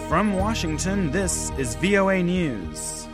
From Washington, this is VOA News.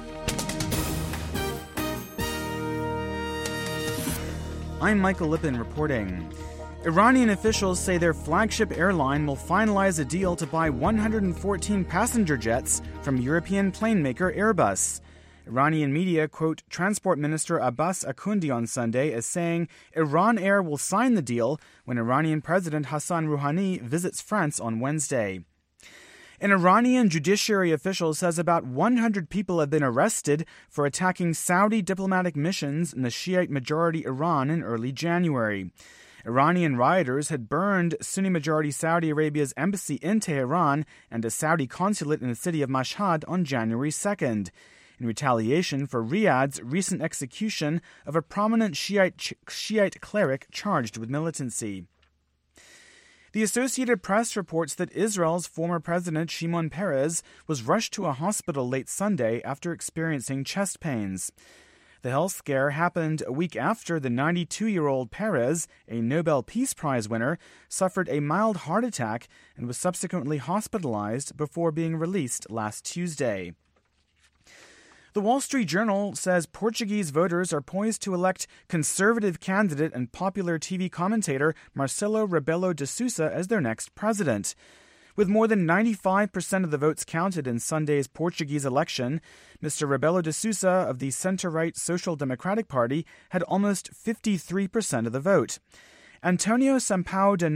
I'm Michael Lippin reporting. Iranian officials say their flagship airline will finalize a deal to buy 114 passenger jets from European plane maker Airbus. Iranian media quote Transport Minister Abbas Akundi on Sunday as saying Iran Air will sign the deal when Iranian President Hassan Rouhani visits France on Wednesday. An Iranian judiciary official says about 100 people have been arrested for attacking Saudi diplomatic missions in the Shiite-majority Iran in early January. Iranian rioters had burned Sunni-majority Saudi Arabia's embassy in Tehran and a Saudi consulate in the city of Mashhad on January 2nd. In retaliation for Riyadh's recent execution of a prominent Shiite cleric charged with militancy. The Associated Press reports that Israel's former president Shimon Peres was rushed to a hospital late Sunday after experiencing chest pains. The health scare happened a week after the 92-year-old Peres, a Nobel Peace Prize winner, suffered a mild heart attack and was subsequently hospitalized before being released last Tuesday. The Wall Street Journal says Portuguese voters are poised to elect conservative candidate and popular TV commentator Marcelo Rebelo de Sousa as their next president. With more than 95% of the votes counted in Sunday's Portuguese election, Mr. Rebelo de Sousa of the centre-right Social Democratic Party had almost 53% of the vote. Antonio Sampaio de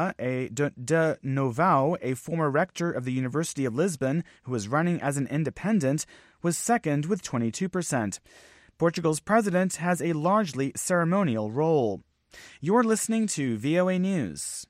Novao, a former rector of the University of Lisbon who was running as an independent, was second with 22%. Portugal's president has a largely ceremonial role. You're listening to VOA News.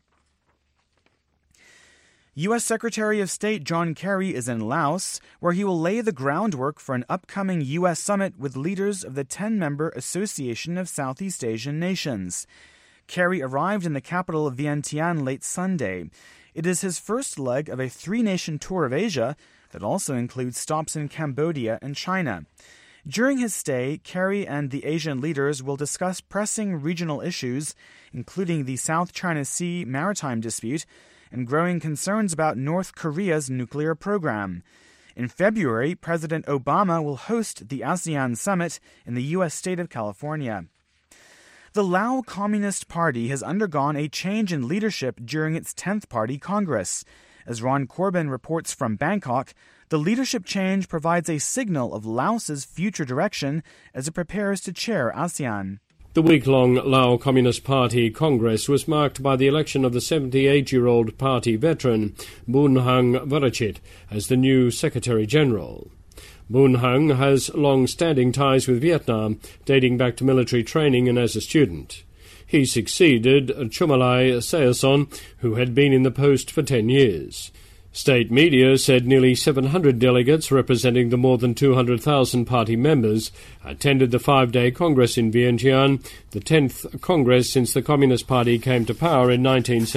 U.S. Secretary of State John Kerry is in Laos, where he will lay the groundwork for an upcoming U.S. summit with leaders of the 10-member Association of Southeast Asian Nations. Kerry arrived in the capital of Vientiane late Sunday. It is his first leg of a three-nation tour of Asia that also includes stops in Cambodia and China. During his stay, Kerry and the Asian leaders will discuss pressing regional issues, including the South China Sea maritime dispute and growing concerns about North Korea's nuclear program. In February, President Obama will host the ASEAN summit in the U.S. state of California. The Lao Communist Party has undergone a change in leadership during its 10th Party Congress. As Ron Corbin reports from Bangkok, the leadership change provides a signal of Laos's future direction as it prepares to chair ASEAN. The week-long Lao Communist Party Congress was marked by the election of the 78-year-old party veteran Boon Hang Varachit as the new Secretary-General. Boon Hang has long-standing ties with Vietnam, dating back to military training and as a student. He succeeded Chumalai Sayason, who had been in the post for 10 years. State media said nearly 700 delegates representing the more than 200,000 party members attended the 5-day Congress in Vientiane, the 10th Congress since the Communist Party came to power in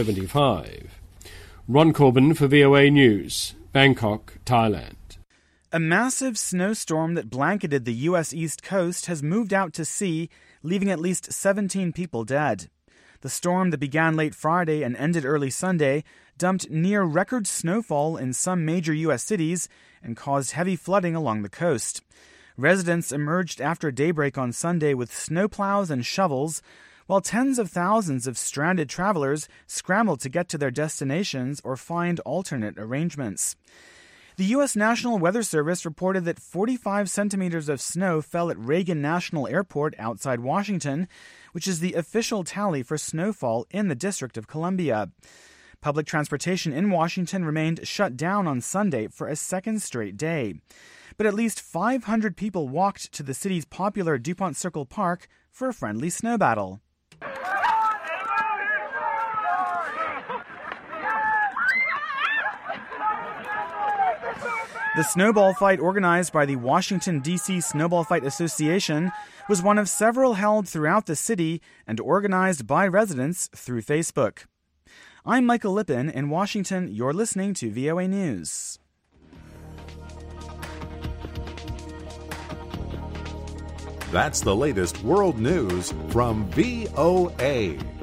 1975. Ron Corbin for VOA News, Bangkok, Thailand. A massive snowstorm that blanketed the U.S. East Coast has moved out to sea, leaving at least 17 people dead. The storm that began late Friday and ended early Sunday dumped near-record snowfall in some major U.S. cities and caused heavy flooding along the coast. Residents emerged after daybreak on Sunday with snowplows and shovels, while tens of thousands of stranded travelers scrambled to get to their destinations or find alternate arrangements. The U.S. National Weather Service reported that 45 centimeters of snow fell at Reagan National Airport outside Washington, which is the official tally for snowfall in the District of Columbia. Public transportation in Washington remained shut down on Sunday for a second straight day. But at least 500 people walked to the city's popular DuPont Circle Park for a friendly snow battle. The snowball fight organized by the Washington, D.C. Snowball Fight Association was one of several held throughout the city and organized by residents through Facebook. I'm Michael Lippin in Washington. You're listening to VOA News. That's the latest world news from VOA.